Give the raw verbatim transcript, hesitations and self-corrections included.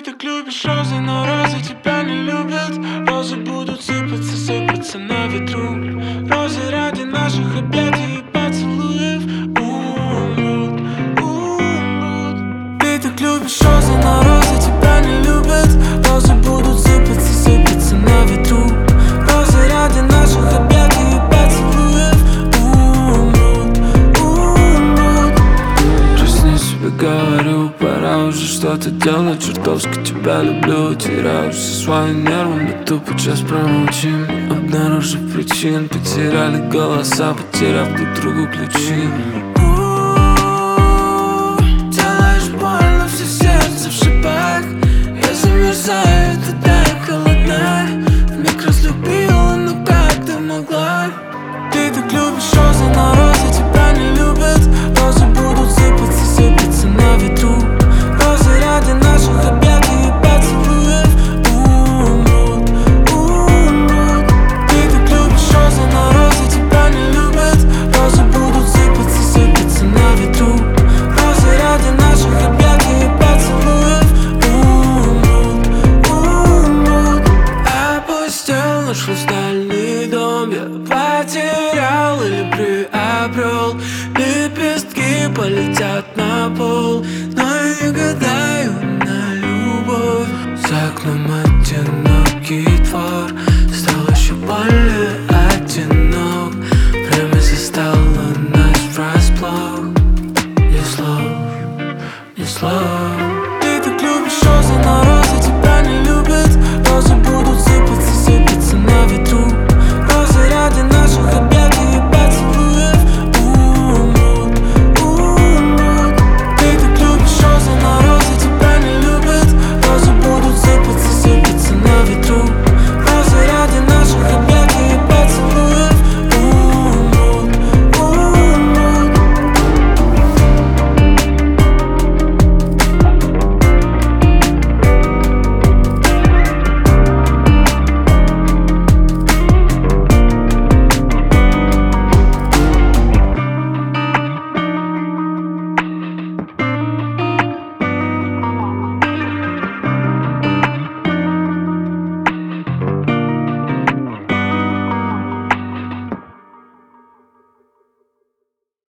так любишь розы, но розы тебя не любят. Розы будут сыпаться, сыпаться на ветру. Розы ради наших объятий и поцелуев умрут, умрут. Ты так любишь розы, но розы тебя не любят. Розы будут сыпаться, сыпаться на ветру. Розы ради наших объятий и поцелуев умрут, умрут. Жизни себе говорю, пора уже что-то делать. Чертовски тебя люблю, теряю все свои нервы. Мы тупо час промолчим, обнаружив причин. Потеряли голоса, потеряв друг другу ключи.